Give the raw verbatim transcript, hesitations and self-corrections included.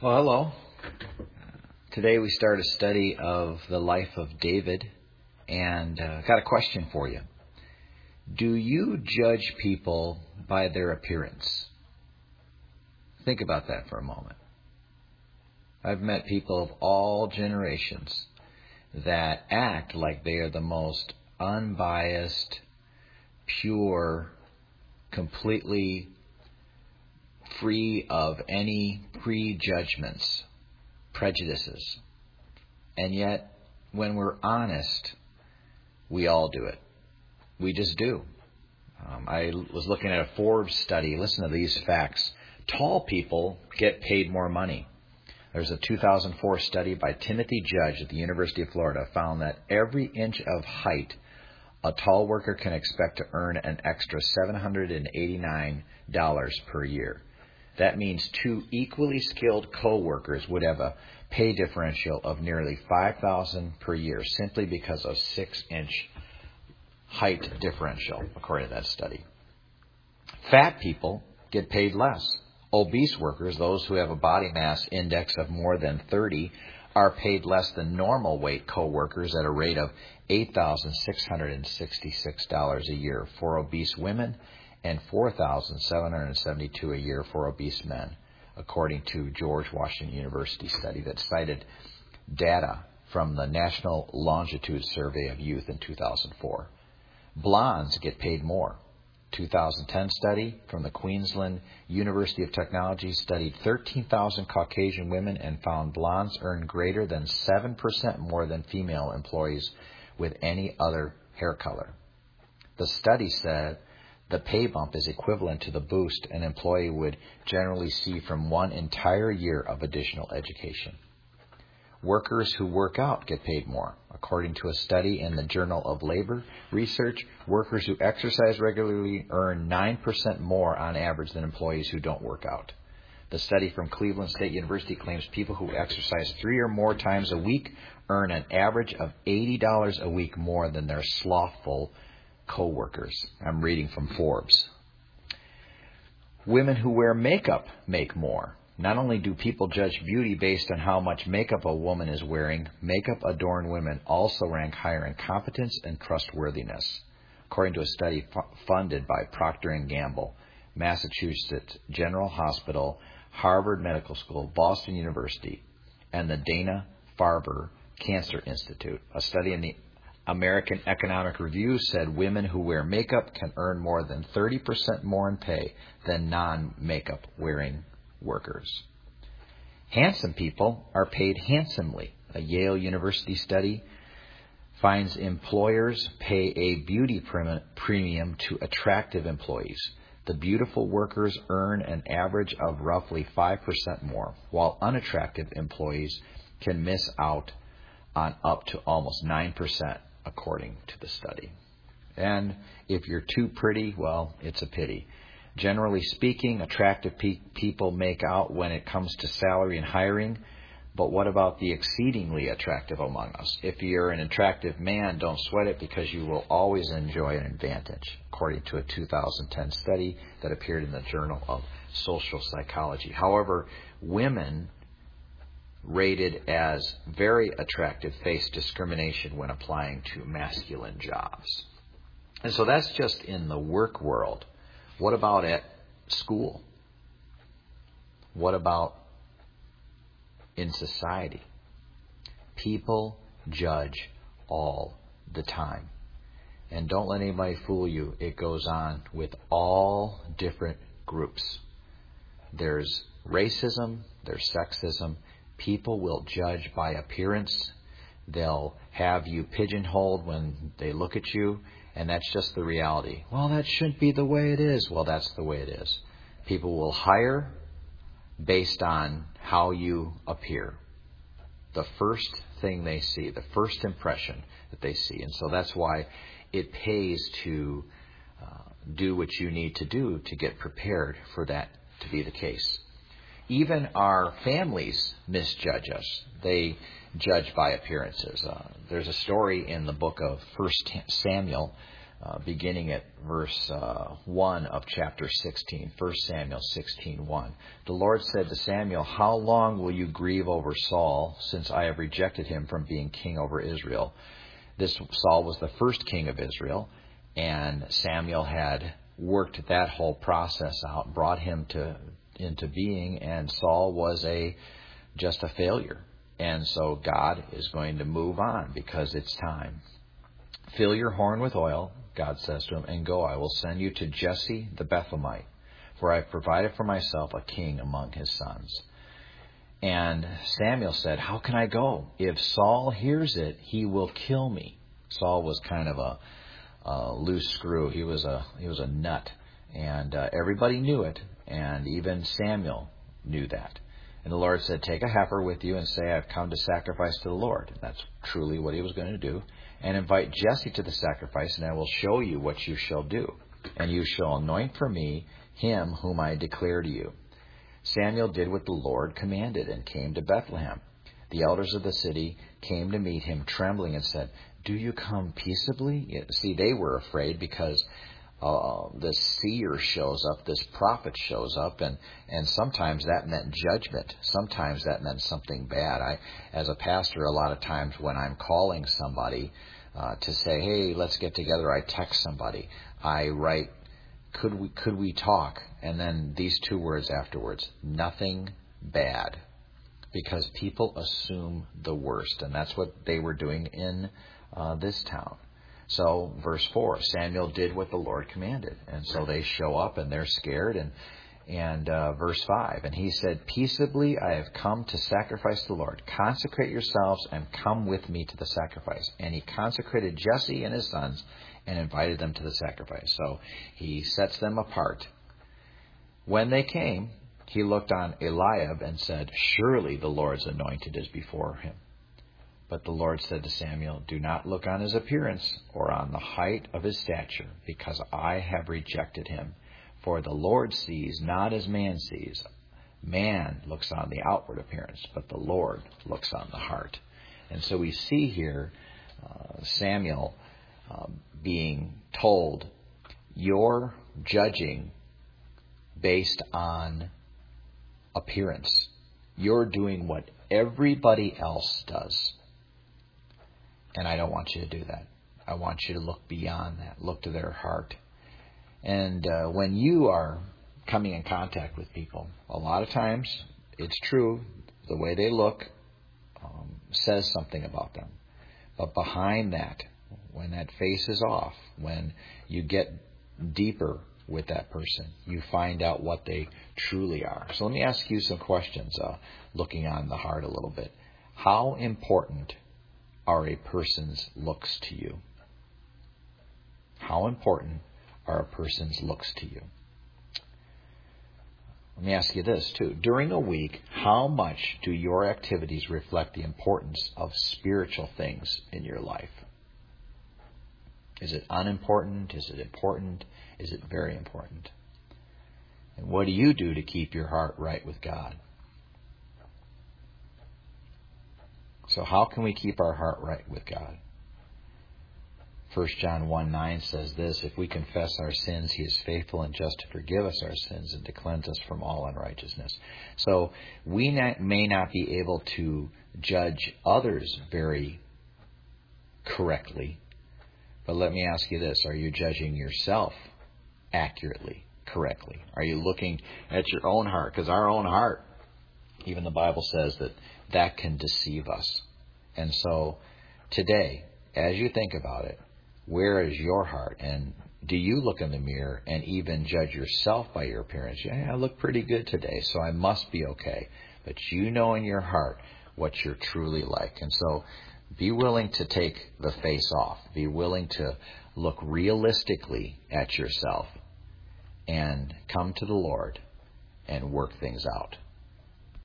Well, hello. Today we start a study of the life of David, and uh, got a question for you. Do you judge people by their appearance? Think about that for a moment. I've met people of all generations that act like they are the most unbiased, pure, completely free of any prejudgments, prejudices. And yet, when we're honest, we all do it. We just do. Um, I was looking at a Forbes study. Listen to these facts. Tall people get paid more money. There's a two thousand four study by Timothy Judge at the University of Florida found that every inch of height a tall worker can expect to earn an extra seven hundred eighty-nine dollars per year. That means two equally skilled co-workers would have a pay differential of nearly five thousand dollars per year simply because of six-inch height differential, according to that study. Fat people get paid less. Obese workers, those who have a body mass index of more than thirty, are paid less than normal weight co-workers at a rate of eight thousand six hundred sixty-six dollars a year for obese women and four thousand seven hundred seventy-two dollars a year for obese men, according to George Washington University study that cited data from the National Longitude Survey of Youth in two thousand four. Blondes get paid more. two thousand ten study from the Queensland University of Technology studied thirteen thousand Caucasian women and found blondes earn greater than seven percent more than female employees with any other hair color. The study said the pay bump is equivalent to the boost an employee would generally see from one entire year of additional education. Workers who work out get paid more. According to a study in the Journal of Labor Research, workers who exercise regularly earn nine percent more on average than employees who don't work out. The study from Cleveland State University claims people who exercise three or more times a week earn an average of eighty dollars a week more than their slothful co-workers. I'm reading from Forbes. Women who wear makeup make more. Not only do people judge beauty based on how much makeup a woman is wearing, makeup-adorned women also rank higher in competence and trustworthiness, according to a study f- funded by Procter and Gamble, Massachusetts General Hospital, Harvard Medical School, Boston University, and the Dana-Farber Cancer Institute. A study in the American Economic Review said women who wear makeup can earn more than thirty percent more in pay than non-makeup wearing workers. Handsome people are paid handsomely. A Yale University study finds employers pay a beauty premium to attractive employees. The beautiful workers earn an average of roughly five percent more, while unattractive employees can miss out on up to almost nine percent, according to the study. And if you're too pretty, well, it's a pity. Generally speaking, attractive pe- people make out when it comes to salary and hiring. But what about the exceedingly attractive among us? If you're an attractive man, don't sweat it because you will always enjoy an advantage, according to a two thousand ten study that appeared in the Journal of Social Psychology. However, women rated as very attractive face discrimination when applying to masculine jobs. And so that's just in the work world. What about at school? What about in society? People judge all the time. And don't let anybody fool you. It goes on with all different groups. There's racism, there's sexism. People will judge by appearance. They'll have you pigeonholed when they look at you. And that's just the reality. Well, that shouldn't be the way it is. Well, that's the way it is. People will hire based on how you appear. The first thing they see, the first impression that they see. And so that's why it pays to uh, do what you need to do to get prepared for that to be the case. Even our families misjudge us. They judge by appearances. Uh, there's a story in the book of First Samuel uh, beginning at verse uh, one of chapter sixteen, First Samuel sixteen one. The Lord said to Samuel, "How long will you grieve over Saul, since I have rejected him from being king over Israel?" This Saul was the first king of Israel, and Samuel had worked that whole process out, brought him to into being, and Saul was a just a failure. And so God is going to move on because it's time. "Fill your horn with oil," God says to him, "and go. I will send you to Jesse the Bethlehemite, for I have provided for myself a king among his sons." And Samuel said, "How can I go? If Saul hears it, he will kill me." Saul was kind of a, a loose screw. He was a he was a nut, and uh, everybody knew it, and even Samuel knew that. And the Lord said, "Take a heifer with you and say, I've come to sacrifice to the Lord." And that's truly what he was going to do. "And invite Jesse to the sacrifice, and I will show you what you shall do. And you shall anoint for me him whom I declare to you." Samuel did what the Lord commanded and came to Bethlehem. The elders of the city came to meet him trembling and said, "Do you come peaceably?" See, they were afraid because uh, this seer shows up, this prophet shows up, and, and sometimes that meant judgment. Sometimes that meant something bad. I, as a pastor, a lot of times when I'm calling somebody uh, to say, "Hey, let's get together," I text somebody. I write, Could we could we talk? And then these two words afterwards, nothing bad. Because people assume the worst. And that's what they were doing in uh, this town. So, verse four, Samuel did what the Lord commanded. And so they show up and they're scared. And, and uh, verse five, and he said, "Peaceably I have come to sacrifice to the Lord. Consecrate yourselves and come with me to the sacrifice." And he consecrated Jesse and his sons and invited them to the sacrifice. So he sets them apart. When they came, he looked on Eliab and said, "Surely the Lord's anointed is before him." But the Lord said to Samuel, "Do not look on his appearance or on the height of his stature, because I have rejected him. For the Lord sees not as man sees. Man looks on the outward appearance, but the Lord looks on the heart." And so we see here uh, Samuel uh, being told, "You're judging based on appearance. You're doing what everybody else does. And I don't want you to do that. I want you to look beyond that. Look to their heart." And uh, when you are coming in contact with people, a lot of times, it's true, the way they look um, says something about them. But behind that, when that face is off, when you get deeper with that person, you find out what they truly are. So let me ask you some questions, uh, looking on the heart a little bit. How important are a person's looks to you? How important are a person's looks to you? Let me ask you this too. During a week, how much do your activities reflect the importance of spiritual things in your life? Is it unimportant? Is it important? Is it very important? And what do you do to keep your heart right with God? So how can we keep our heart right with God? First John one nine says this, "If we confess our sins, he is faithful and just to forgive us our sins and to cleanse us from all unrighteousness." So we not, may not be able to judge others very correctly, but let me ask you this. Are you judging yourself accurately, correctly? Are you looking at your own heart? Because our own heart, even the Bible says that that can deceive us. And so today, as you think about it, where is your heart? And do you look in the mirror and even judge yourself by your appearance? Yeah, I look pretty good today, so I must be okay. But you know in your heart what you're truly like. And so be willing to take the face off. Be willing to look realistically at yourself and come to the Lord and work things out.